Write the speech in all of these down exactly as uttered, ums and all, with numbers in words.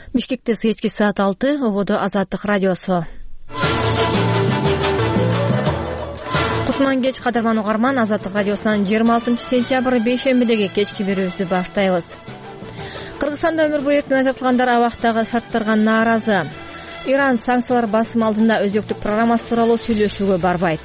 Бишкекте кечки саат алты, ободо Азаттык радиосу. Кутман кеч кадырман угарман, Азаттык радиосунан жыйырма алтынчы сентябрь бейшембидеги кечки берүүбүздү баштайбыз. Кыргызстанда өмүр бою эркин ажыртылгандар абактагы шарттарга нааразы. Иран санкциялар басым алдында өзөктүк программасы тууралуу сүйлөшүүгө барбайт.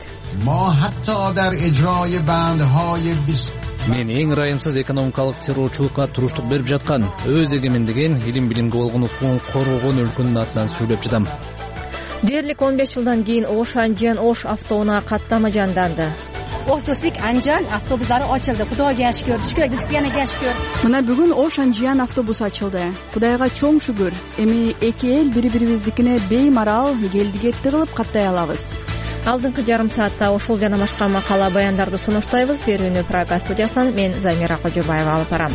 Мен эң ырайымсыз экономикалык террорчулукка туруштук берип жаткан, өз эгемендигин, илим билимге болгон укугун коргогон өлкөнүн атынан сүйлөп жатам. Дээрлик он беш жылдан кийин Ош Анжан Ош автоунаа каттама жанданды. Ohtosik Anjan avtobuslari ochildi. Xudoga shukr. Shukr, shukr. Мына бүгүн Ош Анжан автобус ачылды. Кудайга чоң шүгүр. Эми эки эл бири-бирибиздикине беймарал келди-кетти кылып каттай алабыз. Алдыңкы жарым саатта ушул жана башка макала баяндарды сунуштайбыз. Берүүнү Прага студиясынан мен Замира Кожобаева алып барам.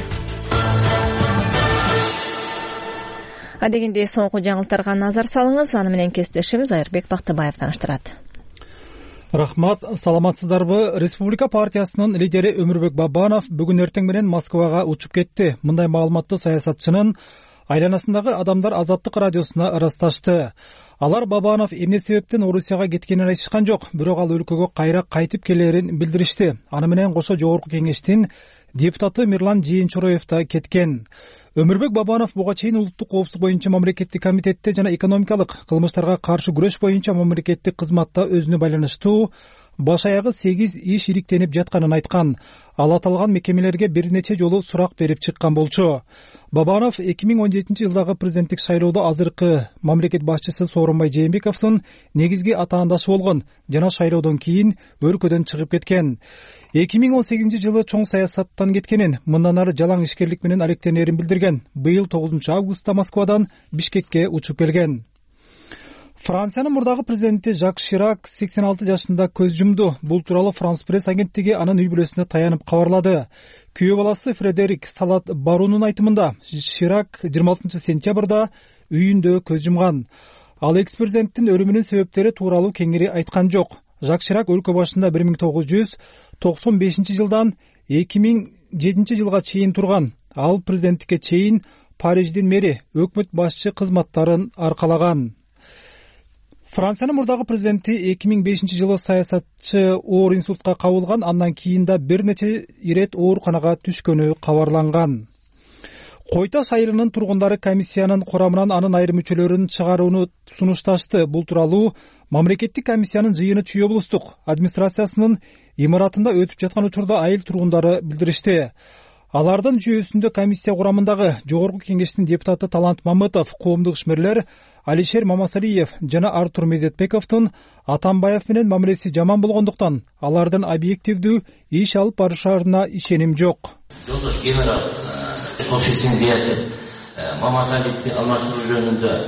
Адегенде соңку жаңылыктарга назар салыңыз. Аны менен кесиптешим Айырбек Бактыбаев таныштырат. Рахмат, саламатсыздарбы? Республика партиясынын лидери Өмүрбек Бабанов бүгүн эртең менен Москвага учуп кетти. Мындай маалыматты саясатчынын айланасындагы адамдар Азаттык радиосуна ырасташты. Алар Бабанов эмне себептен Орусияга кеткенин айтышкан жок, бирок ал өлкөгө кайра кайтып келерин билдиришти. Аны менен кошо жогорку кеңештин депутаты Мирлан Жыйынчороев да кеткен. Өмүрбек Бабанов буга чейин улуттук коопсуздук боюнча мамлекеттик комитетте жана экономикалык кылмыштарга каршы күрөш боюнча мамлекеттик кызматта өзүнө байланыштуу баш аягы сегиз иш ириктенип жатканын айткан. Ал аталган мекемелерге бир нече жолу сурак берип чыккан болчу. Бабанов эки миң он жетинчи жылдагы президенттик шайлоодо азыркы мамлекет башчысы Сооронбай Жээнбековдун негизги атаандашы болгон жана шайлоодон кийин өлкөдөн чыгып кеткен. эки миң он сегизинчи жылы чоң саясаттан кеткенин, мындан ары жалаң ишкерлик менен алектенерин билдирген. Быйыл тогузунчу августта Москвадан Бишкекке учуп келген. Франциянын мурдагы президенти Жак Ширак сексен алты жашында көз жумду. Бул тууралуу Франс пресс агенттиги анын үй бүлөсүнө таянып кабарлады. Күйөө баласы Фредерик Салат Барунун айтымында Ширак жыйырма алтынчы сентябрда үйүндө көз жумган. Ал экс-президенттин өлүмүнүн себептери тууралуу кеңири айткан жок. Жак Ширак өлкө башында бир миң тогуз жүз токсон бешинчи жылдан эки миң жетинчи жылга чейин турган. Ал президенттикке чейин Париждин мэри, өкмөт башчы кызматтарын аркалаган. Франциянын мурдагы президенти эки миң бешинчи жылы саясатчы оор инсультка кабылган, андан кийин да бир нече ирет ооруканага түшкөнү кабарланган. Кой Таш айылынын тургундары комиссиянын курамынан анын айрым мүчөлөрүн чыгарууну сунушташты. Бул тууралуу мамлекеттик комиссиянын жыйыны Чүй облустук администрациясынын имаратында өтүп жаткан учурда айыл тургундары билдиришти. Алардын жүйөсүндө комиссия курамындагы жогорку кеңештин депутаты Талант Мамытов, коомдук ишмерлер Алишер Мамасалиев жана Артур Медетбековдун Атамбаев менен мамилеси жаман болгондуктан алардын объективдүү иш алып барышарына ишеним жок. Жолдош генерал офисин диятет Мамасалиевди алмаштыруу жөнүндө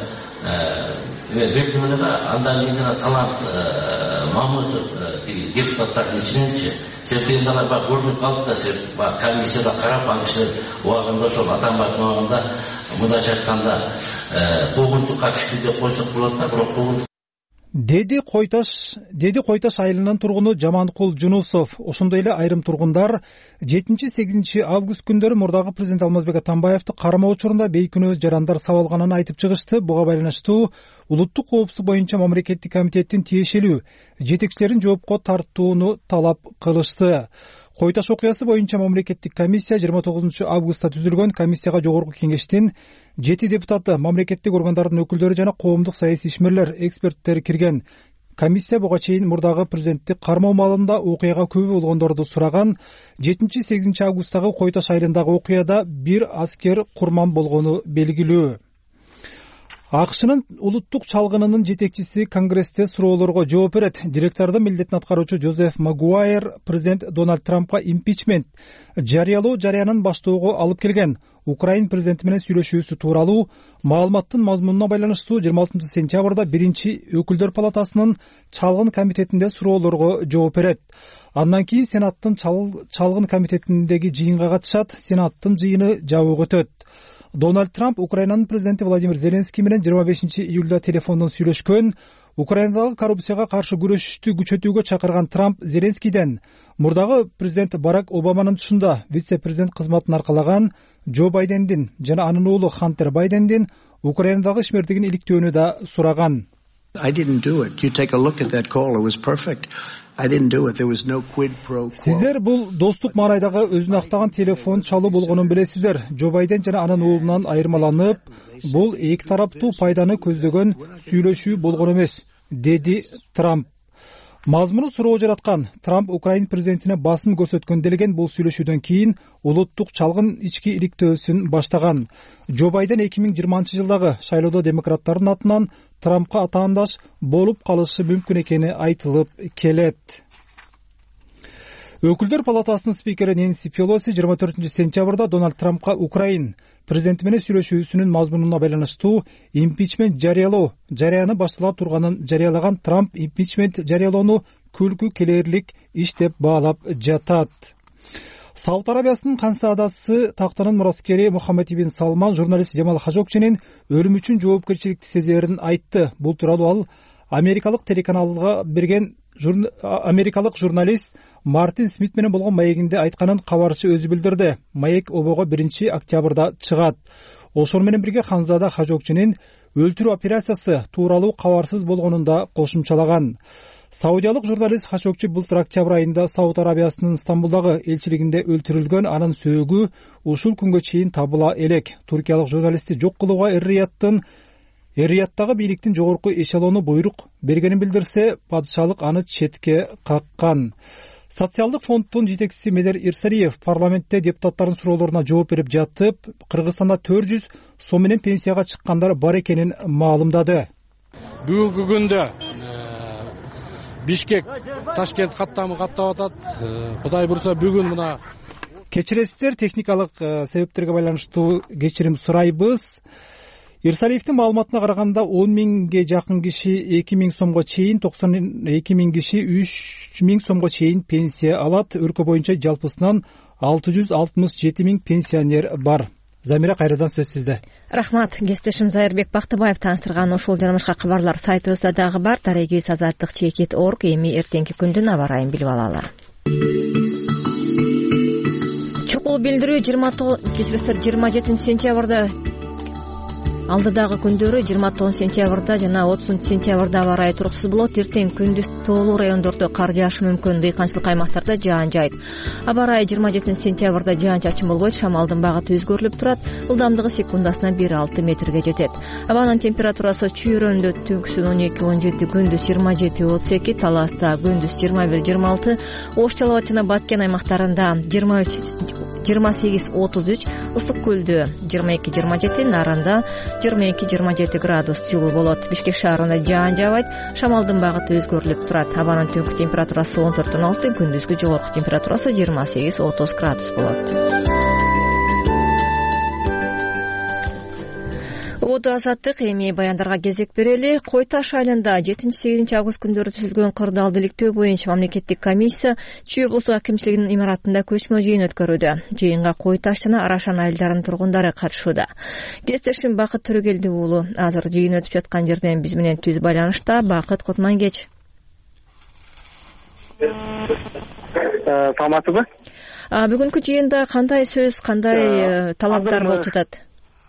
бердимеле да андан кийин жана Талант Мамытов депутаттардын ичиненчи сертендалар бар көрүнүп калды да сер комиссияда карап ал кишилер убагында ошол Атамбаевдин убагында мындайча айтканда куугунтукка түштү деп койсок болот да, бирок куугунтук деди Койташ деди Койташ айылынын тургуну Жаманкул Жунусов. Ошондой эле айрым тургундар жетинчи сегизинчи август күндөрү мурдагы президент Алмазбек Атамбаевди кармоо учурунда бейкүнөө жарандар сабалганын айтып чыгышты. Буга байланыштуу улуттук коопсуздук боюнча мамлекеттик комитеттин тиешелүү жетекчилерин жоопко тартууну талап кылышты. Кой Таш окуясы боюнча мамлекеттик комиссия жыйырма тогузунчу августта түзүлгөн. Комиссияга жогорку кеңештин жети депутаты, мамлекеттик органдардын өкүлдөрү жана коомдук саясий ишмерлер, эксперттер кирген. Комиссия буга чейин мурдагы президентти кармоо маалында окуяга күбө болгондорду сураган. жетинчи сегизинчи августтагы Кой Таш айылындагы окуяда бир аскер курман болгону белгилүү. АКШнын улуттук чалгынынын жетекчиси Конгрессте суроолорго жооп берет. Директордун милдетин аткаруучу Жозеф Магуайр президент Дональд Трампка импичмент жарыялоо жарыянын баштоого алып келген. Украин президенти менен сүйлөшүүсү тууралуу маалыматтын мазмунуна байланыштуу жыйырма алтынчы сентябрда биринчи өкүлдөр палатасынын чалгын комитетинде суроолорго жооп берет. Андан кийин Сенаттын чалгын комитетиндеги жыйынга катышат. Сенаттын жыйыны жабык өтөт. Дональд Трамп Украинанын президенти Владимир Зеленский менен жыйырма бешинчи июлда телефондон сүйлөшкөн. Украинадагы коррупцияга каршы күрөшүштү күчөтүүгө чакырган Трамп Зеленскийден мурдагы президент Барак Обаманын тушунда вице-президент кызматын аркалаган Джо Байдендин жана анын уулу Хантер Байдендин Украинадагы ишмердигин иликтөөнү да сураган. Сиздер бул достук маанайдагы өзүн актаган телефон чалуу болгонун билесиздер. Джо Байден жана анын уулунан айырмаланып, бул эки тараптуу пайданы көздөгөн сүйлөшүү болгон эмес, деди Трамп. Мазмуну суроо жараткан Трамп Украин президентине басым көрсөткөн делеген бул сүйлөшүүдөн кийин улуттук чалгын ички иликтөөсүн баштаган. Джо Байден эки миң жыйырманчы жылдагы шайлоодо демократтардын атынан Трампка атаандаш болуп калышы мүмкүн экени айтылып келет. Өкүлдөр палатасынын спикери Нэнси Пелоси жыйырма төртүнчү сентябрда Дональд Трампка Украин президенти менен сүйлөшүүсүнүн мазмунуна байланыштуу импичмент жарыялоо жарыяны баштала турганын жарыялаган. Трамп импичмент жарыялоону күлкү келээрлик иш деп баалап жатат. Сауд Арабиясынын кансаадасы тактанын мураскери Мухаммед ибн Салман журналист Жамал Хажокчинин өлүмү үчүн жоопкерчиликти сезерин айтты. Бул тууралуу ал америкалык телеканалга берген америкалык журналист Мартин Смит менен болгон маегинде айтканын кабарчы өзү билдирди. Маек обого биринчи октябрда чыгат. Ошол менен бирге Ханзада Хажокчинин өлтүрүү операциясы тууралуу кабарсыз болгонун да кошумчалаган. Саудиялык журналист Хашокчи былтыр октябрь айында Сауд Арабиясынын Стамбулдагы элчилигинде өлтүрүлгөн, анын сөөгү ушул күнгө чейин табыла элек. Туркиялык журналистти жок кылууга Эр-Рияттын Эр-Рияттагы бийликтин жогорку эшелону буйрук бергенин билдирсе, падышалык аны четке каккан. Социалдык фонддун жетекчиси Медер Ирсалиев парламентте депутаттардын суроолоруна жооп берип жатып, Кыргызстанда төрт жүз сом менен пенсияга чыккандар бар экенин маалымдады. Бүгүнкү күндө Бишкек, Ташкент каттамы каттап атат. Кудай бурса бүгүн мына кечиресиздер, техникалык себептерге байланыштуу кечирим сурайбыз. Ирсалиевдин маалыматына караганда он миңге жакын киши эки миң сомго чейин, токсон эки миң киши үч миң сомго чейин пенсия алат. Өлкө боюнча жалпысынан алты жүз алтымыш жети миң пенсионер бар. Замира, кайрадан сөз сизде. Рахмат. Кесиптешим Зайырбек Бактыбаев тааныштырган ушул жана башка кабарлар сайтыбызда дагы бар. Дарегиз азаттык чекит точка орг. Эми эртеңки күндүн аба ырайын билип алалы. Чукул билдирүү жыйырма жетинчи сентябрда алдыдагы күндөрү жыйырма тогузунчу сентябрда жана отузунчу сентябрда аба ырайы туруксуз болот. Эртең күндүз тоолуу райондордо кар жаашы мүмкүн. Дыйканчылык аймактарда жаан жайт. Аба ырайы жыйырма жетинчи сентябрда жаан чачын болбойт. Шамалдын багыты өзгөрүлүп турат. Ылдамдыгы секундасына бир алты метрге жетет. Абанын температурасы чүйрөндө түнкүсүн он эки он жети, күндүз жыйырма жети отуз эки, Таласта күндүз жыйырма бир жыйырма алты, Ош, Жалал абад жана Баткен аймактарында жыйырма үч жыйырма сегиз отуз үч, Ысык көлдө жыйырма эки жыйырма жети, Наранда жыйырма эки жыйырма жети градус жылуу болот. Бишкек шаарында жаан жаабайт. Шамалдын багыты өзгөрүлүп турат. Абанын түнкү температурасы он төрт он алты, күндүзгү жогорку температурасы жыйырма сегиз отуз градус болот. Оду азаттык. Эми баяндарга кезек берели. Кой Таш айылында жетинчи сегизинчи август күндөрү түзүлгөн кырдаалды иликтөө боюнча мамлекеттик комиссия Чүй облустук акимчилигинин имаратында көчмө жыйын өткөрүүдө. Жыйынга Кой Таш жана Арашан айылдарынын тургундары катышууда. Кесиптешим Бакыт Төрөгелди уулу азыр жыйын өтүп жаткан жерден биз менен түз байланышта. Бакыт, кутман кеч. Саламатсызбы? Бүгүнкү жыйында кандай сөз, кандай талаптар болуп жатат?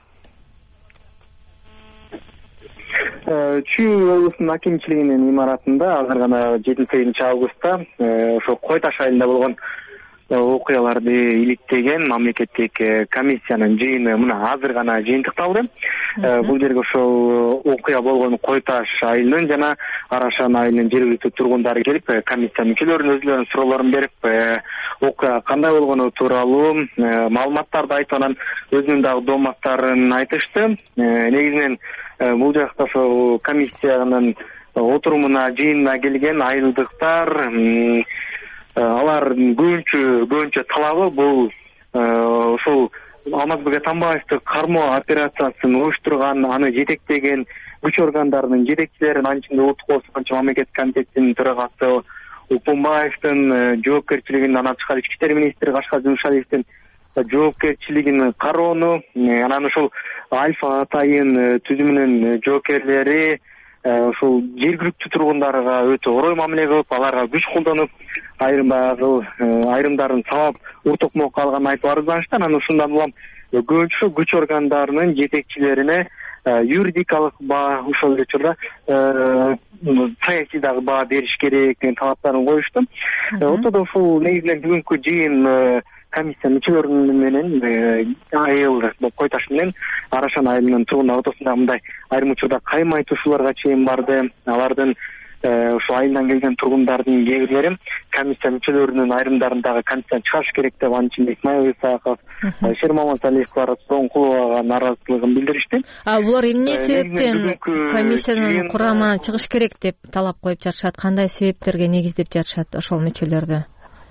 Чүй облусунун акимчилигинин имаратында азыр гана жетинчи сегизинчи августта ошо Кой Таш айылында болгон окуяларды иликтеген мамлекеттик комиссиянын жыйыны мына азыр гана жыйынтыкталды. Бул жерге ошол окуя болгон Кой Таш айылынын жана Арашан айылынын жергиликтүү тургундары келип, комиссия мүчөлөрүнүн өзлөрүнүн суроолорун берип, окуя кандай болгону тууралуу маалыматтарды айтып, анан өзүнүн дагы дооматтарын айтышты. Негизинен бул жакта ошол комиссиянын отурумуна, жыйынына келген айылдыктар, алар көбүнчө көбүнчө талабы бул ошол Алмазбек Атамбаевди кармоо операциясын уюштурган, аны жетектеген күч органдарынын жетекчилерин, анын ичинде улуттук коопсуздук комитети комитетинин төрагасы Упумбаевдин жоопкерчилигин, анан тышкары ички иштер министри Кашкар Жумшалиевдин жоопкерчилигин кароону, анан ушул Альфа Атайын түзүмүнүн жоокерлери ушул жергиликтүү тургундарга өтө орой мамиле кылып, аларга күч колдонуп, айрым айрымдарын сабап уртукмокко алганын айтып арызданышты. Анан ушундан улам көбүнчө күч органдарынын жетекчилерине юридикалык баа, ошол эле учурда саясий дагы баа бериш керек деген талаптарын коюшту. Ортодо ушул негизинен бүгүнкү жыйын комиссия мүчөлөрү менен айыл кой таш менен Арашан айылынын тургундар ортосунда мындай айрым учурда кайма айтышууларга чейин барды. Алардын ошо айылдан келген тургундардын кээ бирлери комиссия мүчөлөрүнүн айрымдарындагы комиссияны чыгарыш керек деп, анын ичинде Исмаил Исаков, Шер Мамасалиев, Суронкулова нааразычылыгын билдиришти. А булар эмне себептен комиссиянын курамына чыгыш керек деп талап коюп жатышат? Кандай себептерге негиздеп жатышат ошол мүчөлөрдү?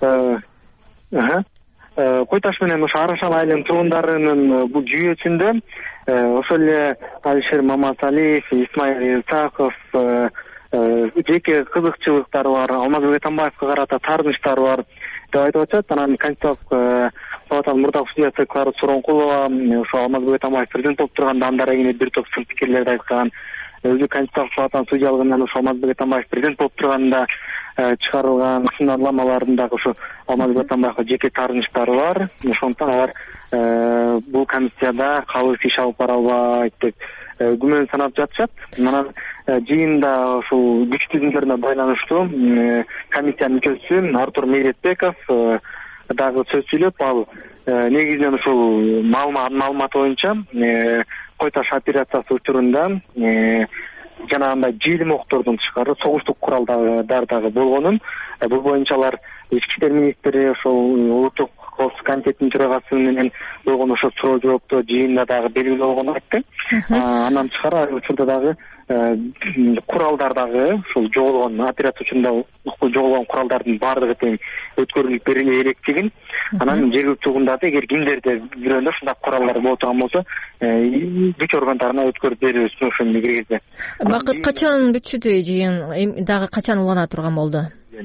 Кой таш менен ошо Арашан айылынын тургундарынын бул жүйөсүндө ошол эле Алишер Мамасалиев, Исмаил Исаков жеке кызыкчылыктары бар, Алмазбек Атамбаевга карата таарынычтары бар деп айтып атышат. Анан Конституциялык палатанын мурдагы судьясы Клара Суронкулова ошо Алмазбек Атамбаев президент болуп турганда анда арегине бир топ сын пикирлерди айткан. Өзү Конституциялык палатанын судьялыгынан ошо Алмазбек Атамбаев президент болуп турганда чыгарылган сынарламаларындагы ошо Алмазбек Атамбаевга жеке таарынычтары бар. Ошондуктан алар бул комиссияда калыс иш алып бара албайт деп күмөн санап жатышат. Анан жыйында ушул күч түзүмдөрүнө байланыштуу комиссиянын мүчөсү Артур Мейретбеков дагы сөз сүйлөп, ал негизинен ушул маалымат боюнча Кой таш операциясы учурунда жанагындай жыйылым октордун тышкары согуштук куралдар дагы болгонун, бул боюнча алар ички иштер министри ошол улуттук коопсуздук комитетинин төрагасы менен болгон ошо суроо жооптоо жыйында дагы белгилүү болгонун айтты. Андан тышкары ал учурда дагы куралдар дагы ушул жоголгон, операция учурунда жоголгон куралдардын баардыгы тең өткөрүлүп бериле электигин, анан жергиликтүү тургундарды эгер кимдерде бирөөндө ушундай куралдар боло турган болсо күч органдарына өткөрүп берүүбүз ошону киргизди. Бакыт качан бүтчүдү жыйын, дагы качан улана турган болду?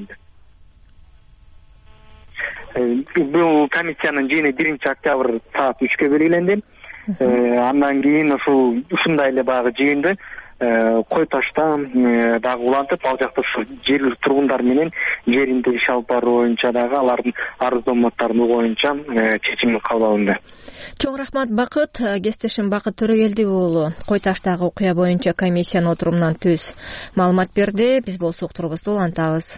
Бул комиссиянын жыйыны биринчи октябрь саат үчкө белгиленди. Андан кийин ушул ушундай эле баягы жыйынды Кой ташта дагы улантып, ал жакта ушу жергиликтүү тургундар менен жеринде иш алып баруу боюнча дагы алардын арыздонмотторун боюнча чечим кабыл алынды. Чоң рахмат Бакыт. Кесиптешим Бакыт Төрөгелди уулу Кой таштагы окуя боюнча комиссиянын отурумунан түз маалымат берди. Биз болсо уктурубузду улантабыз.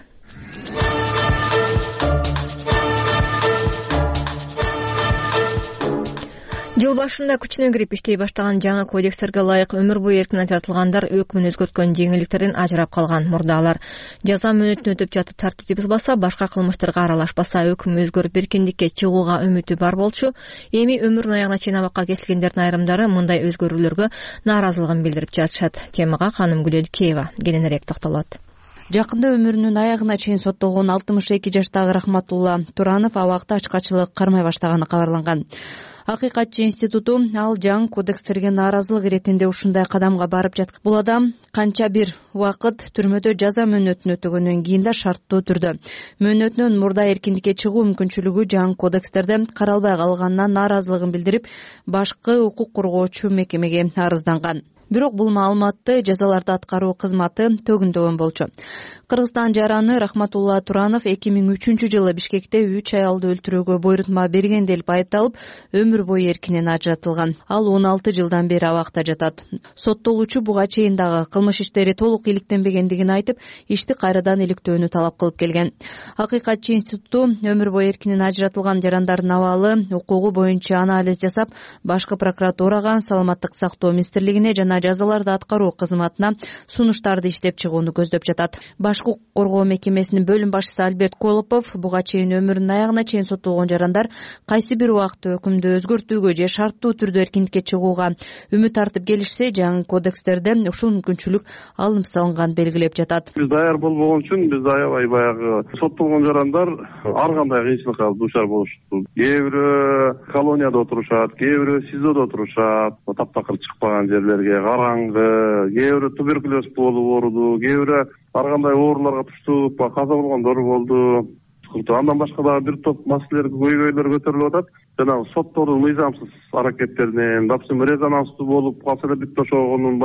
Жыл башында күчүнө кирип иштей баштаган жаңы кодекстерге ылайык өмүр бою эркин ажыратылгандар өкүмүн өзгөрткөн жеңилдиктерден ажырап калган. Мурда алар жаза мөөнөтүн өтөп жатып тартипти бузбаса, башка кылмыштарга аралашпаса өкүм өзгөрүп эркиндикке чыгууга үмүтү бар болчу. Эми өмүрүнүн аягына чейин абакка кесилгендердин айрымдары мындай өзгөрүүлөргө нааразылыгын билдирип жатышат. Темага Ханым Гүлелкеева кененирээк токтолот. Жакында өмүрүнүн аягына чейин соттолгон алтымыш эки жаштагы Рахматулла Туранов абакта ачкачылык кармай баштаганы кабарланган. Акыйкатчы институту ал жаңы кодекстерге нааразылык иретинде ушундай кадамга барып жаткан. Бул адам канча бир убакыт түрмөдө жаза мөөнөтүн өтөгөндөн кийин да шарттуу түрдө мөөнөтүнөн мурда эркиндикке чыгуу мүмкүнчүлүгү жаңы кодекстерде каралбай калганына нааразылыгын билдирип, башкы укук коргоочу мекемеге арызданган. Бирок бул маалыматты жазаларды аткаруу кызматы төгүндөгөн болчу. Кыргызстан жараны Рахматулла Туранов эки миң үчүнчү жылы Бишкекте үч аялды өлтүрүүгө буйрутма берген деп айыпталып, өмүр бою эркинен ажыратылган. Ал он алты жылдан бери абакта жатат. Соттолуучу буга чейин дагы кылмыш иштери толук иликтенбегендигин айтып, ишти кайрадан иликтөөнү талап кылып келген. Акыйкатчы институту өмүр бою эркинен ажыратылган жарандардын абалы, укугу боюнча анализ жасап, башкы прокуратурага, саламаттык сактоо министрлигине жана жазаларды аткаруу кызматына сунуштарды иштеп чыгууну көздөп жатат. Башкы укук коргоо мекемесинин бөлүм башчысы Альберт Колопов буга чейин өмүрүнүн аягына чейин соттолгон жарандар кайсы бир убакытта өкүмдү өзгөртүүгө же шарттуу түрдө эркиндикке чыгууга үмүт артып келишсе, жаңы кодекстерде ушул мүмкүнчүлүк алынып салынган белгилеп жатат. Биз даяр болбогон үчүн биз аябай баягы соттолгон жарандар ар кандай кыйынчылыкка дуушар болушту. Кээ бирөө колонияда отурушат, кээ бирөө СИЗОдо отурушат, таптакыр чыкпаган жерлерге, караңгы, кээ бирөө туберкулез болуп ооруду, кээ бирөө ар кандай ооруларга туштуп каза болгондор болду. Андан башка дагы бир топ маселелер, көйгөйлөр көтөрүлүп атат. Жанагы соттордун мыйзамсыз аракеттеринен, допустим, резонанстуу болуп калса эле бүт ошонун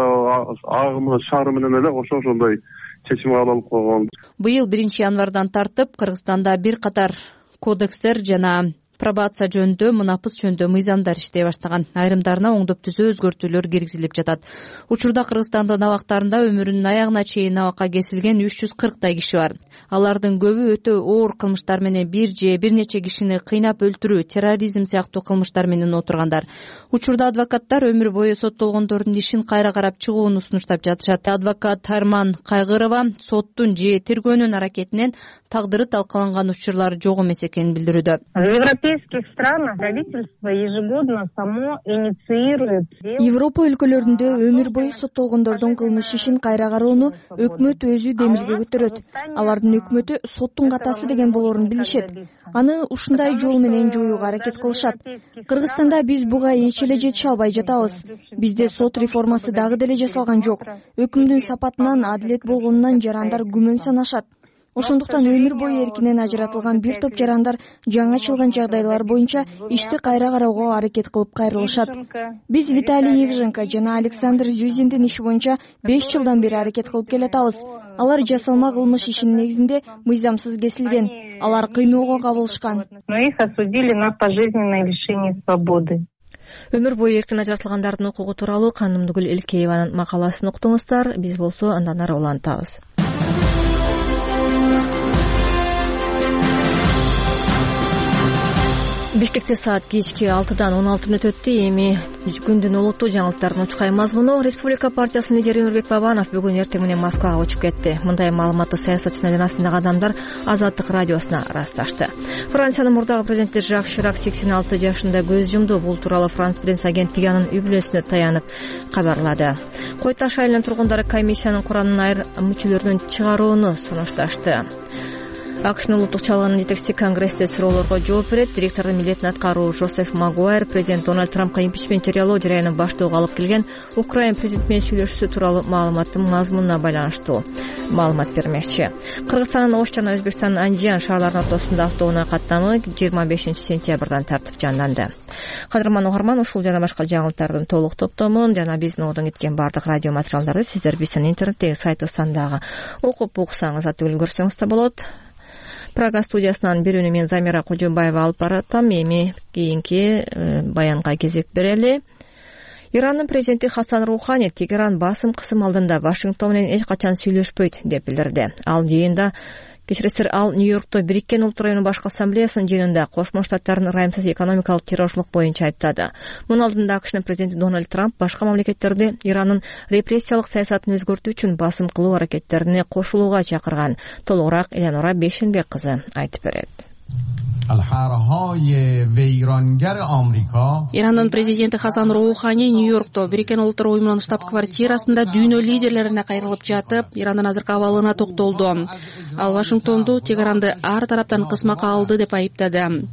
агымы шаары менен эле ошо ошондой чечим кабыл алып койгон. Быйыл биринчи январдан тартып Кыргызстанда бир катар кодекстер жана пробация жөнүндө, мунапыс жөнүндө мыйзамдар иштей баштаган. Айрымдарына оңдоп түзөө өзгөртүүлөр киргизилип жатат. Учурда Кыргызстандын абактарында өмүрүнүн аягына чейин абакка кесилген үч жүз кырктай киши бар. Алардын көбү өтө оор кылмыштар менен бир же бир нече кишини кыйнап өлтүрүү, терроризм сыяктуу кылмыштар менен отургандар. Учурда адвокаттар өмүр бою соттолгондордун ишин кайра карап чыгууну сунуштап жатышат. Адвокат Тарман Кайгырова соттун же тергөөнүн аракетинен тагдыры талкаланган учурлар жок эмес экенин билдирүүдө. В европейских странах правительство ежегодно само инициирует. Европа өлкөлөрүндө өмүр бою соттолгондордун кылмыш ишин кайра кароону өкмөт өзү демилге көтөрөт. Алардын өкмөтү соттун катасы деген болоорун билишет. Аны ушундай жол менен жоюуга аракет кылышат. Кыргызстанда биз буга эч эле жете албай жатабыз. Бизде сот реформасы дагы деле жасалган жок. Өкүмдүн сапатынан, адилет болгонунан жарандар күмөн санашат. Ошондуктан өмүр бою эркинен ажыратылган бир топ жарандар жаңы ачылган жагдайлар боюнча ишти кайра кароого аракет кылып кайрылышат. Биз Виталий Евженко жана Александр Зюзиндин иши боюнча беш жылдан бери аракет кылып келатабыз. Алар жасалма кылмыш ишинин негизинде мыйзамсыз кесилген. Алар кыйноого кабылышкан. Но их осудили на пожизненное лишение свободы. Өмүр бою эркин ажыратылгандардын укугу тууралуу Канымгүл Элкееванын макаласын уктуңуздар. Биз болсо андан ары улантабыз. Бишкекте саат кечки алтыдан он алты мүнөт өттү. Эми күндүн улуттуу жаңылыктардын учкай мазмуну. Республика партиясынын лидери Өмүрбек Бабанов бүгүн эртең менен Москвага учуп кетти. Мындай маалыматты саясатчынын арасындагы адамдар Азаттык радиосуна ырасташты. Франциянын мурдагы президенти Жак Ширак сексен алты жашында көз жумду. Бул тууралуу Франс пресс агенттиги анын үй бүлөсүнө таянып кабарлады. Кой Таш айылынын тургундары комиссиянын курамынан айрым мүчөлөрүн чыгарууну сунушташты. АКШнын улуттук чалгынын жетекчиси Конгрессте суроолорго жооп берет. Директордун милдетин аткаруу Жозеф Магуайр президент Дональд Трампка импичмент жарыялоо жараянын баштоого алып келген Украина президенти менен сүйлөшүүсү тууралуу маалыматтын мазмунуна байланыштуу маалымат бермекчи. Кыргызстандын Ош жана Өзбекстандын Анжиян шаарларынын ортосунда автоунаа каттамы жыйырма бешинчи сентябрдан тартып жанданды. Кадырман угарман, ушул жана башка жаңылыктардын толук топтомун жана биздин одон кеткен бардык радио материалдарды сиздер биздин интернеттеги сайтыбыздан дагы окуп уксаңыз, аты көрсөңүз да болот. Прага студиясынан берүүнү мен Замира Кожобаева алып баратам. Эми кийинки баянга кезек берели. Ирандын президенти Хасан Рухани Тегеран басым кысым алдында Вашингтон менен эч качан сүйлөшпөйт деп билдирди. Ал жыйында Кечиресиз, ал Нью-Йоркто Бириккен Улуттар уюмунун башкы ассамблеясынын жыйынында Кошмо Штаттардын ырайымсыз экономикалык террорчулук боюнча айыптады. Мунун алдында АКШнын президенти Дональд Трамп башка мамлекеттерди Ирандын репрессиялык саясатын өзгөртүү үчүн басым кылуу аракеттерине кошулууга чакырган. Толугураак Элеонора Бешенбек кызы айтып берет. Ирандын президенти Хасан Роухани Нью-Йоркто Бириккен Улуттар уюмунун штаб-квартирасында дүйнө лидерлерине кайрылып жатып, Ирандын азыркы абалына токтолду. Ал Вашингтонду Тегеранды ар тараптан кысмакка алды деп айыптады.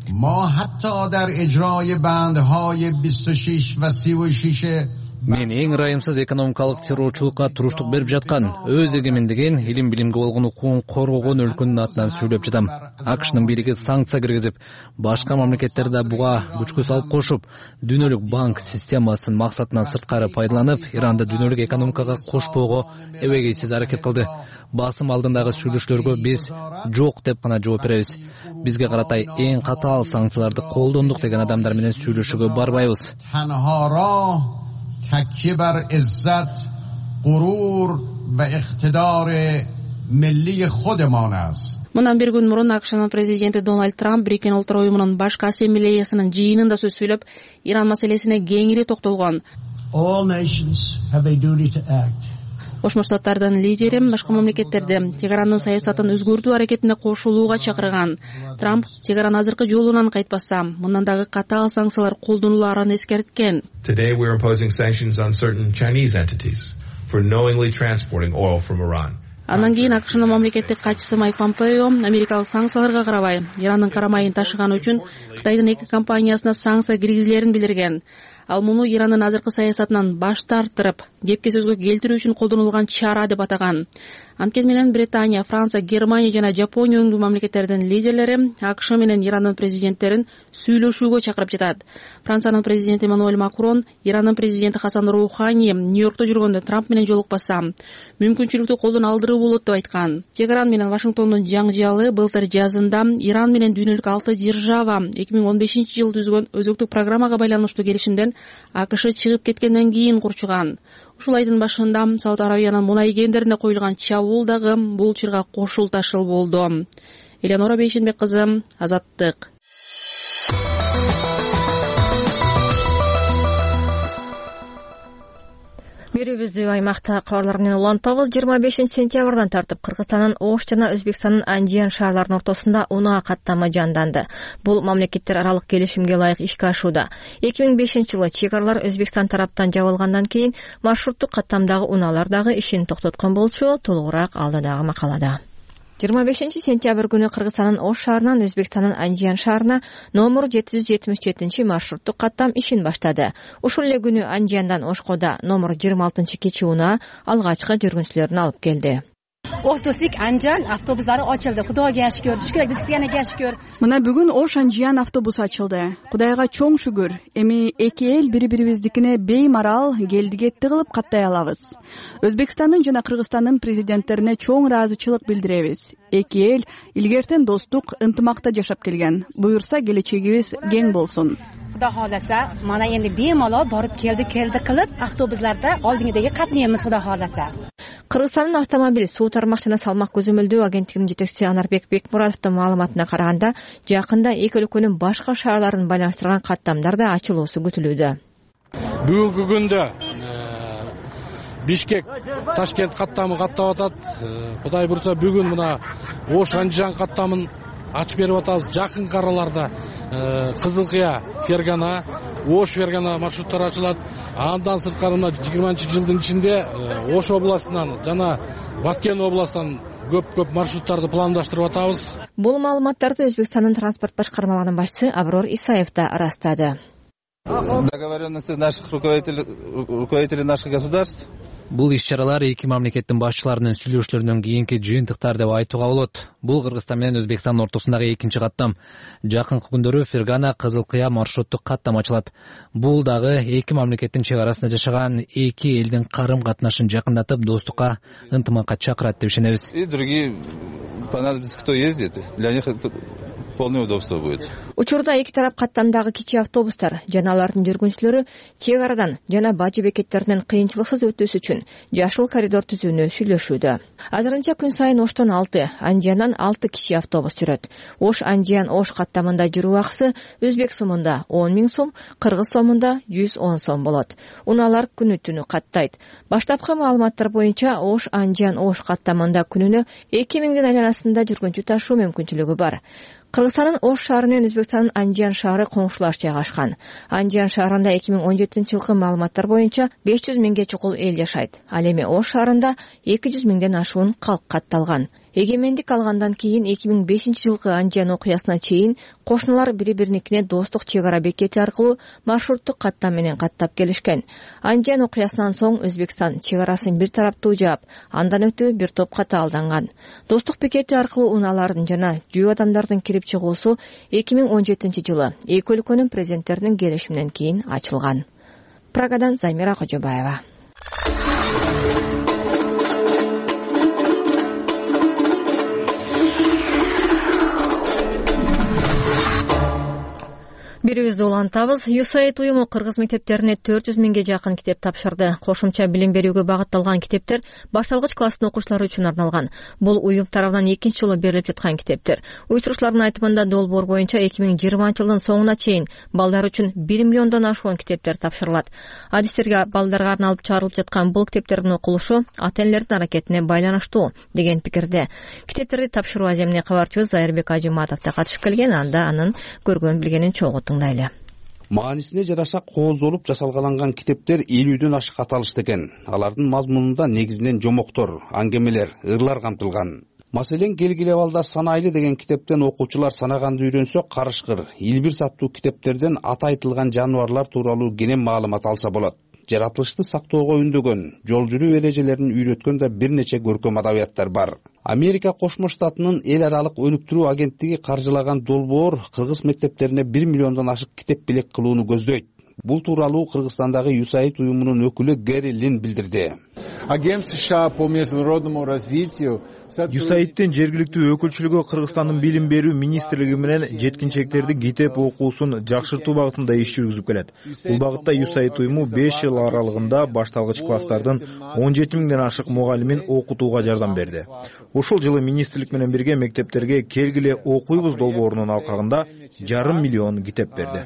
Мен эң ырайымсыз экономикалык террорчулукка туруштук берип жаткан, өз эгемендигин, илим билимге болгон укугун коргогон өлкөнүн атынан сүйлөп жатам. АКШнын бийлиги санкция киргизип, башка мамлекеттер да буга күч көз алып кошуп, дүйнөлүк банк системасын максатынан сырткары пайдаланып, Иранды дүйнөлүк экономикага кошпоого эбегейсиз аракет кылды. Басым алдындагы сүйлөшүүлөргө биз жок деп гана жооп беребиз. Бизге каратай эң катаал санкцияларды колдондук деген адамдар менен сүйлөшүүгө барбайбыз. تکیه بر عزت، غرور و اقتدار ملی خودمان است. Мындан бир күн мурун АКШнын президенти Дональд Трамп Бириккен Улуттар уюмунун башкы ассамблеясынын жыйынында сөз сүйлөп, Иран маселесине кеңири токтолгон. All nations have a duty to act. Кошмо Штаттардын лидери башка мамлекеттерди Тегерандын саясатын өзгөртүү аракетине кошулууга чакырган. Трамп Тегеран азыркы жолунан кайтпаса, мындан дагы катаал санкциялар колдонуларын эскерткен. Today we are imposing sanctions on certain Chinese entities for knowingly transporting oil from Iran. Андан кийин АКШнын мамлекеттик катчысы Майк Помпео америкалык санкцияларга карабай, Ирандын карамайын ташыганы үчүн Кытайдын эки компаниясына санкция киргизилерин билдирген. Ал муну Ирандын азыркы саясатынан баш тартырып, кепке сөзгө келтирүү үчүн колдонулган чара деп атаган. Анткени менен Британия, Франция, Германия жана Жапония өңдүү мамлекеттердин лидерлери АКШ менен Ирандын президенттерин сүйлөшүүгө чакырып жатат. Франциянын президенти Эммануэль Макрон Ирандын президенти Хасан Роухани Нью-Йоркто жүргөндө Трамп менен жолукпаса, мүмкүнчүлүктү колдон алдыруу болот деп айткан. Тегеран менен Вашингтондун жаңжалы былтыр жазында Иран менен дүйнөлүк алты держава эки миң он бешинчи жылы түзгөн өзөктүк программага байланыштуу келишимден АКШ чыгып кеткенден кийин курчуган. Ушул айдын башында Сауд Арабиянын мунай кендерине коюлган чабуул дагы бул чырга кошулташыл болду. Элеонора Бейшенбек кызы, Азаттык. Берүүбүздү аймакта кабарлар менен улантабыз. жыйырма бешинчи сентябрдан тартып Кыргызстандын Ош жана Өзбекстандын Анжиян шаарларынын ортосунда унаа каттама жанданды. Бул мамлекеттер аралык келишимге ылайык ишке ашууда. эки миң бешинчи жылы чек аралар Өзбекстан тараптан жабылгандан кийин маршруттук каттамдагы унаалар дагы ишин токтоткон болчу. Толугураак алдыдагы макалада. жыйырма бешинчи сентябрь күнү Кыргызстандын Ош шаарынан Өзбекстандын Анжиян шаарына номер жети жүз жетимиш жетинчи маршруттук каттам ишин баштады. Ушул эле күнү Анжияндан Ошко да номер жыйырма алтынчы кечи унаа алгачкы жүргүнчүлөрүн алып келди. O'toslik Anjan avtobuslari ochildi. Xudoga shukr. Shukr sizga shukr. Мына бүгүн Ош Анжиян автобусу ачылды. Кудайга чоң шүгүр. Эми эки эл бири-бирибиздикине беймарал келдигетти кылып каттай алабыз. Өзбекстандын жана Кыргызстандын президенттерине чоң ыраазычылык билдиребиз. Эки эл илгертен достук, ынтымакта жашап келген. Буюрса келечегибиз кең болсун. Xudo xolasa, mana endi bemalol borib keldi, keldi qilib avtobuslarda oldingidagi qatnaymiz, Xudo xolasa. Кыргызстандын автомобиль суу тармак жана салмак көзөмөлдөө агенттигинин жетекчиси Анарбек Бекмуратовдун маалыматына караганда, жакында эки өлкөнүн башка шаарларын байланыштырган каттамдар да ачылуусу күтүлүүдө. Бүгүнкү күндө Бишкек Ташкент каттамы каттап атат. Кудай бурса бүгүн мына Ош Анжиян каттамын ачып берип атабыз. Жакын араларда Кызыл Кыя, Фергана, Ош Фергана маршруттары ачылат. Андан сырткарына жыйырманчы жылдын ичинде Ош областынан жана Баткен областынан көп-көп маршруттарды пландаштырып атабыз. Бул маалыматтарды Өзбекстандын транспорт башкармаларынын башчысы Аброр Исаев да ырастады. Договоренности наших руководителей, руководителей наших государств. Бул иш-чаралар эки мамлекеттин башчыларынын сүйлөшүүлөрүнөн кийинки жыйынтыктар деп айтууга болот. Бул Кыргызстан менен Өзбекстандын ортосундагы экинчи каттам. Жакынкы күндөрү Фергана Кызыл Кыя маршруттук каттам ачылат. Бул дагы эки мамлекеттин чек арасында жашаган эки элдин карым катнашын жакындатып, достукка, ынтымакка чакырат деп ишенебиз. И другие понадобится, кто ездит, для них это полное удобство будет. Учурда эки тарап каттамдагы кичи автобустар жана алардын жүргүнчүлөрү чек арадан жана бажы бекеттеринен кыйынчылыксыз өтүүсү үчүн жашыл коридор түзүүнү сүйлөшүүдө. Азырынча күн сайын Оштон алты, Анжияндан алты киши автобус жүрөт. Ош Анжиян Ош каттамында жүрүү акысы өзбек сомунда он миң сом, кыргыз сомунда жүз он сом болот. Унаалар күнү-түнү каттайт. Баштапкы маалыматтар боюнча Ош Анжиян Ош каттамында күнүнө эки миңдин айланасында жүргүнчү ташуу мүмкүнчүлүгү бар. Кыргызстандын Ош шаары менен Өзбекстандын Анжиян шаары коңшулаш жайгашкан. Анжиян шаарында эки миң он жетинчи жылкы маалыматтар боюнча беш жүз миңге чукул эл жашайт. Ал эми Ош шаарында эки жүз миңден ашуун калк катталган. Эгемендик алгандан кийин эки миң бешинчи жылкы Анжиян окуясына чейин кошуналар бири-бириникине достук чек ара бекети аркылуу маршруттук каттам менен каттап келишкен. Анжиян окуясынан соң Өзбекстан чек арасын бир тараптуу жаап, андан өтүү бир топ катаалданган. Достук бекети аркылуу унаалардын жана жөө адамдардын кирип чыгуусу эки миң он жетинчи жылы эки өлкөнүн президенттеринин келишиминен кийин ачылган. Прагадан Замира Кожобаева. Берүүбүздү улантабыз. ю эс эй ай ди уюму кыргыз мектептерине төрт жүз миңге жакын китеп тапшырды. Кошумча билим берүүгө багытталган китептер башталгыч класстын окуучулары үчүн арналган. Бул уюм тарабынан экинчи жолу берилип жаткан китептер. Уюштуруучулардын айтымында долбоор боюнча эки миң жыйырманчы жылдын соңуна чейин балдар үчүн бир миллиондон ашуун китептер тапшырылат. Адистерге балдарга арналып чыгарылып жаткан бул китептердин окулушу ата-энелердин аракетине байланыштуу деген пикирде. Китептерди тапшыруу аземине кабарчыбыз Зайырбек Ажыматов да катышып келген, анда анын көргөн билгенин чогуу тыңдайлы. Маанисине жараша кооздолуп жасалгаланган китептер элүүдөн ашык аталышты экен. Алардын мазмунунда негизинен жомоктор, аңгемелер, ырлар камтылган. Маселен, келгиле балдар санайлы деген китептен окуучулар санаганды үйрөнсө, карышкыр, илбир саттуу китептерден аты айтылган жаныбарлар тууралуу кенен маалымат алса болот. Жаратылышты сактоого үндөгөн, жол жүрүү эрежелерин үйрөткөн да бир нече көркөм адабияттар бар. Америка Кошмо Штатынын эл аралык өнүктүрүү агенттиги каржылаган долбоор кыргыз мектептерине бир миллиондон ашык китеп белек кылууну көздөйт. Бул тууралуу Кыргызстандагы ю эс эй ай ди уюмунун өкүлү Гэри Лин билдирди. Агентство США по международному развитию ю эс эй ай дин жергиликтүү өкүлчүлүгү Кыргызстандын билим берүү министрлиги менен жеткинчектердин китеп окуусун жакшыртуу багытында иш жүргүзүп келет. Бул багытта ю эс эй ай ди уюму беш жыл аралыгында башталгыч класстардын он жети миңден ашык мугалимин окутууга жардам берди. Ушул жылы министрлик менен бирге мектептерге келгиле окуйбуз долбоорунун алкагында жарым миллион китеп берди.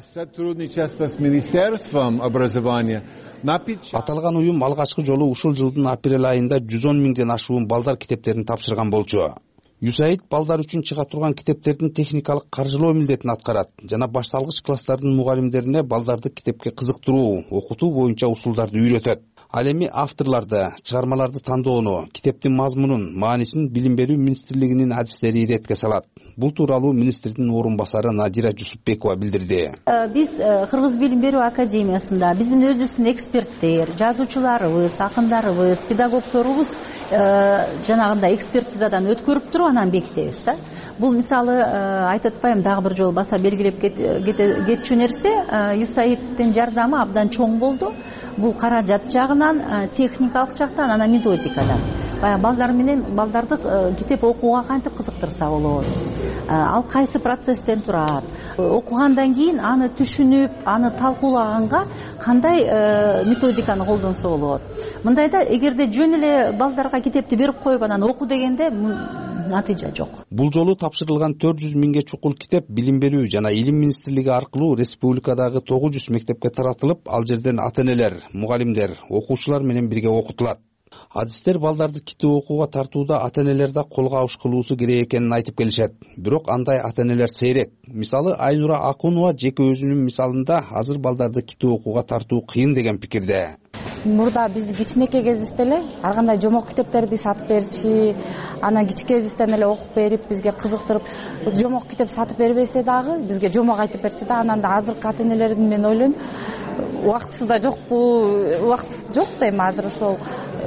Аталган уюм алгачкы жолу ушул жылдын апрель айында жүз он миңден ашуун балдар китептерин тапшырган болчу. ю эс эй ай ди балдар үчүн чыга турган китептердин техникалык каржылоо милдетин аткарат жана башталгыч класстардын мугалимдерине балдарды китепке кызыктыруу, окутуу боюнча усулдарды үйрөтөт. Ал эми авторларды, чыгармаларды тандоону, китептин мазмунун, маанисин билим берүү министрлигинин адистери иретке салат. Бул тууралуу министрдин орун басары Надира Жусупбекова билдирди. Биз Кыргыз билим берүү академиясында биздин өзүбүздүн эксперттер, жазуучуларыбыз, акындарыбыз, педагогдорубуз жанагындай экспертизадан өткөрүп туруп анан бекитебиз да. Бул мисалы айтып атпайм, дагы бир жолу баса белгилеп кетчү нерсе, ю эс эй ай дин жардамы абдан чоң болду. Бул каражат жагынан, техникалык жактан, анан методикадан. Баягы балдар менен балдарды китеп окууга кантип кызыктырса болот. Ал кайсы процесстен турат, окугандан кийин аны түшүнүп, аны талкуулаганга кандай методиканы колдонсо болот. Мындайда эгерде жөн эле балдарга китепти берип коюп анан оку дегенде натыйжа жок. Бул жолу тапшырылган төрт жүз миңге чукул китеп билим берүү жана илим министрлиги аркылуу республикадагы тогуз жүз мектепке таратылып, ал жерден ата-энелер, мугалимдер, окуучулар менен бирге окутулат. Адистер балдарды китеп окууга тартууда ата-энелерде колго алыш кылуусу керек экенин айтып келишет. Бирок андай ата-энелер сейрек. Мисалы Айнура Акунова жеке өзүнүн мисалында азыр балдарды китеп окууга тартуу кыйын деген пикирде. Мурда биз кичинекей кезибизде эле ар кандай жомок китептерди сатып берчи, анан кичинекебизден эле окуп берип, бизге кызыктырып, жомок китеп сатып бербесе дагы бизге жомок айтып берчи да. Анан да азыркы ата-энелердин мен ойлойм, убактысы да жокпу, убакыт жок дейм азыр. Ошол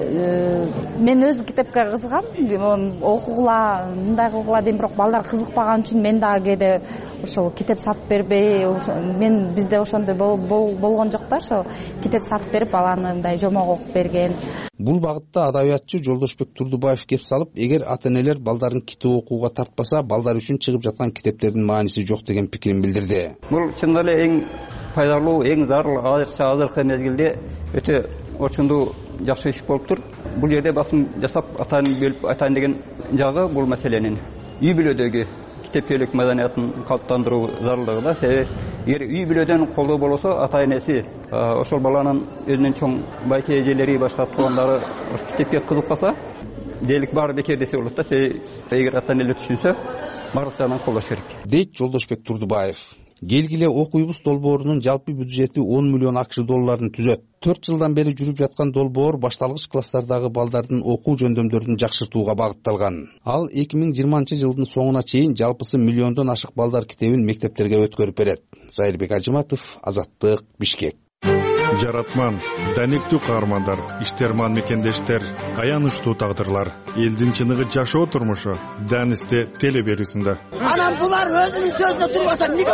мен өзү китепке кызыгам, окугула, мындай кылгыла дейм, бирок балдар кызыкпаган үчүн мен дагы кээде ошол китеп сатып бербей, мен бизде ошондой болгон жок да, ошо китеп сатып берип баланы мындай жомок окуп берген. Бул багытта адабиятчы Жолдошбек Турдубаев кеп салып, эгер ата-энелер балдарын китеп окууга тартпаса, балдар үчүн чыгып жаткан китептердин мааниси жок деген пикирин билдирди. Бул чын эле эң пайдалуу, эң зарыл, айрыкча азыркы мезгилде өтө орчундуу жакшы иш болуптур. Бул жерде басым жасап атайын бөлүп айтайын деген жагы бул маселенин үй бүлөдөгү китепчилик маданиятын калыптандыруу зарылдыгы да. Себеби эгер үй бүлөдөн колдоо болсо, ата-энеси ошол баланын өзүнүн чоң байке эжелери, башка туугандары китепке кызыкпаса, дээрлик баары бекер десе болот да. Себеби эгер ата-энелер түшүнсө, баардык жагынан колдош керек. Дейт Жолдошбек Турдубаев. Келгиле окуйбуз долбоорунун жалпы бюджети он миллион акш долларын түзөт. төрт жылдан бери жүрүп жаткан долбоор башталгыч класстардагы балдардын окуу жөндөмдөрүн жакшыртууга багытталган. Ал эки миң жыйырманчы жылдын соңуна чейин жалпысы миллиондон ашык балдар китебин мектептерге өткөрүп берет. Зайырбек Ажыматов, Азаттык, Бишкек. Жаратман, даниктүү каармандар, иштерман мекендештер, аянычтуу тагдырлар, элдин чыныгы жашоо турмушу Данисте теле берүүсүндө. Анан булар өзүнүн сөзүндө турбаса эмнеге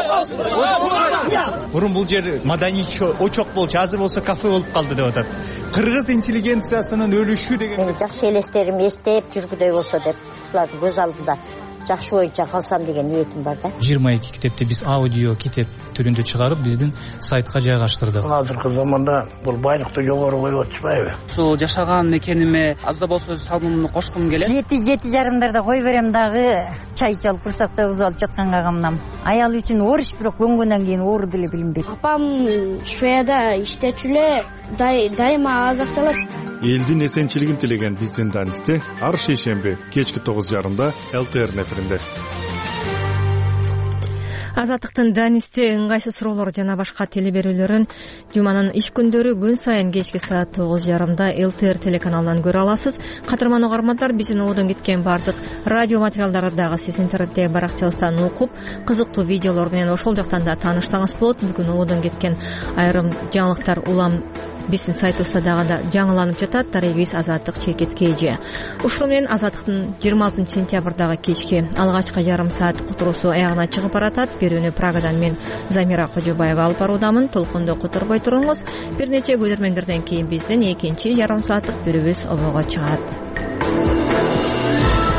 коосуң? Мурун бул жер маданий очок болчу, азыр болсо кафе болуп калды деп атат. Кыргыз интеллигенциясынын өлүшү деген. Мен жакшы элестерим эстеп жүргүдөй болсо деп, ушулардын көз алдында жакшы боюнча калсам деген ниетим бар да. жыйырма эки китепти биз аудио китеп түрүндө чыгарып, биздин сайтка жайгаштырдык. Азыркы заманда бул байлыкты жогору коюп атышпайбы? Ушул жашаган мекениме аз да болсо салымымды кошкум келет. Жети жети жарымдарда кой берем дагы, чай ичип курсакта уз алып жатканга камнам. Аял үчүн ориш, бирок көнгөндөн кийин ооруду эле билинбейт. Апам Шведияда иштечү эле, дайыма азыкталат. Элдин эсенчилигин тилеген биздин Данисте ар шейшемби кечки тогуз жарымда эл тэ эр эфиринде. Азаттыктын Данисте ыңгайсыз суроолор жана башка телеберүүлөрүн жуманын иш күндөрү күн сайын кечки саат тогуз жарымда эл тэ эр телеканалынан көрө аласыз. Кадырман угармандар, биздин ободон кеткен баардык радио материалдарды дагы сиз интернеттеги баракчабыздан окуп, кызыктуу видеолор менен ошол жактан да таанышсаңыз болот. Бүгүн ободон кеткен айрым жаңылыктар улам биздин сайтыбызда дагы да жаңыланып жатат. Дарегибиз Азаттык чекит кж. Ушуну менен Азаттыктын жыйырма алтынчы сентябрдагы кечки алгачкы ярым саат кутурусу аягына чыгып баратат. Берүүнү Прагадан мен Замира Кожобаева алып баруудамын. Толкунду которбой туруңуз. Бир нече көзөрмөндөрдөн кийин биздин экинчи жарым сааттык берүүбүз обого чыгат.